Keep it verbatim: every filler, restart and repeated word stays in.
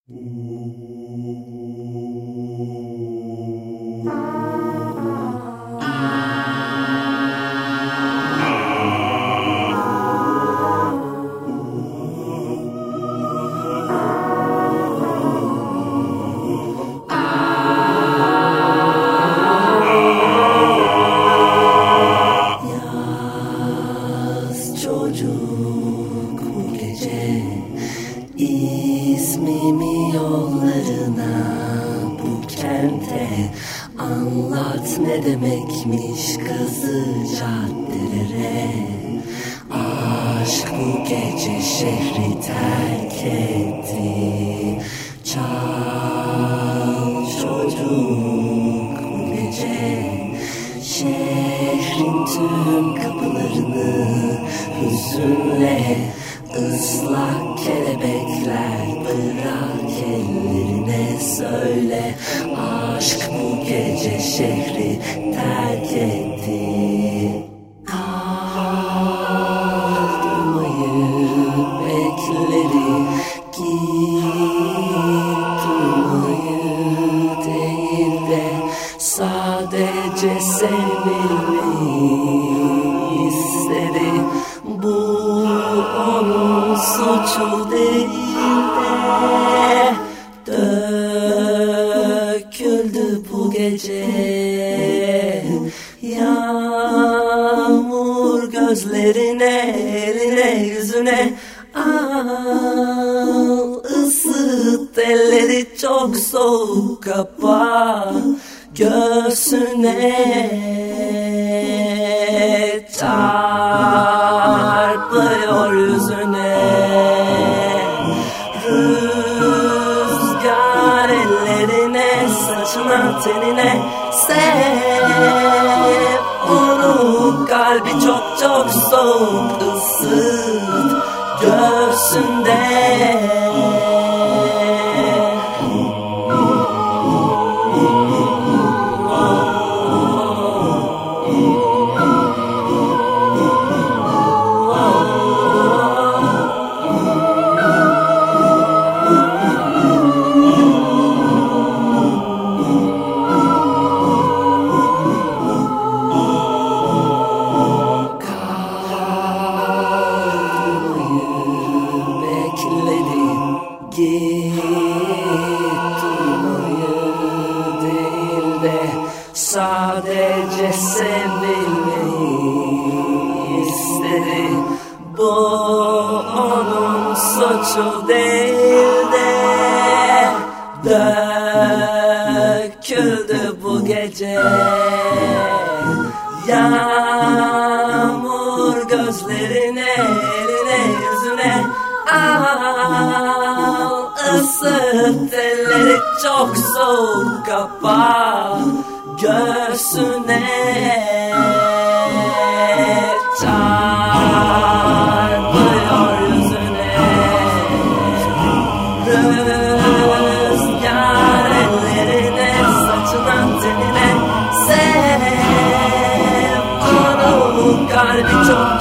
Çocuk bu gece ismimi yollarına, bu kente anlat ne demekmiş kızı caddelere. Aşk bu gece şehri terk etti. Çal çocuk bu gece şehrin tüm kapılarını hüzünle, ıslak kelebekler bırak ellerine, söyle aşk bu gece şehri terk etti. Kaldırmayı bekledi, git durmayı değil de sadece sevilmeyi istedi. Bu onun suçu değil de döküldü bu gece yağmur gözlerine, eline, yüzüne. Al ısıt elleri, çok soğuk, kapa göğsüne. Çarpıyor yüzüne rüzgar, ellerine, saçına, tenine. Sev onu, kalbi çok çok soğuk, ısıt göğsünde. Git durmayı değil de sadece sevilmeyi istedi. Bu onun suçu değil de döküldü bu gece yağmur gözlerine, eline, yüzüne. Al ısıt elleri, çok soğuk, kapa göğsüne. Çarpıyor yüzüne rüzgar, ellerine, saçına, tenine. Sev onu, kalbi çok